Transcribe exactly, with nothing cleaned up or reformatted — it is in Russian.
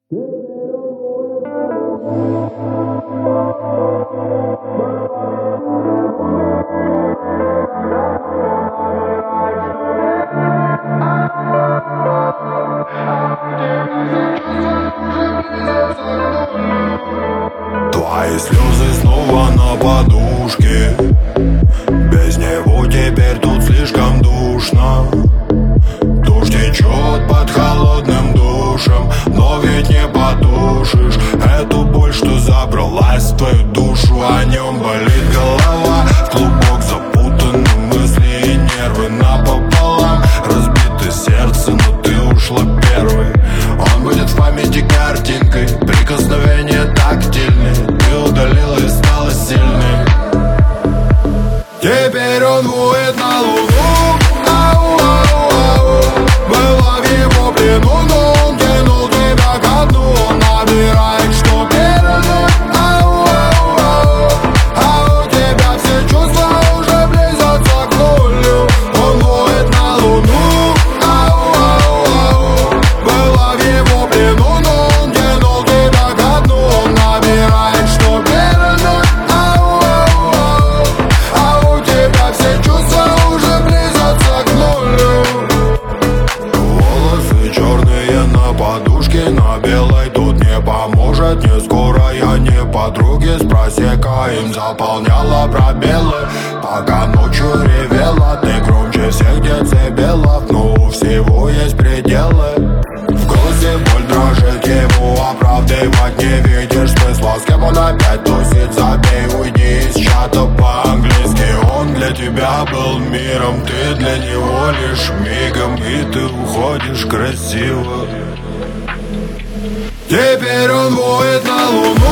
Твои слезы снова на подушке. Без него теперь тут слишком душно. Дождь течет под холодным душем, но ведь не потушишь эту боль, что забралась в твою душу. О нем болит голова, в клубок запутаны мысли и нервы напополам. Разбито сердце, но ты ушла первой. Он будет в памяти картинкой, прикосновение тактильное. Ты удалила и стала сильной. Теперь он воет на луну. Ау, ау, ау. Была в его плену, но он тянул тебя ко дну. Он набирает, что пережить. Ау, ау, ау. А у тебя все чувства уже близятся к нулю. Он воет на луну. Ау, ау, ау. Была в его плену, но он тянул тебя ко дну. Он набирает, что пережить. Ау, ау, ау. А у тебя все чувства уже близятся к нулю. Волосы черные на подушке, на белой тут не поможет. Не скоро я не подруги с просекаем заполняла пробелы. Пока ночью ревела, ты громче всех децибелов. Но у всего есть пределы. В голосе боль дрожит, его оправдывать не видишь смысла. С кем он опять тусит, забей, уйди из чата по-английски. Он для тебя был миром, ты для него лишь мигом. И ты уходишь красиво. Теперь он воет на луну.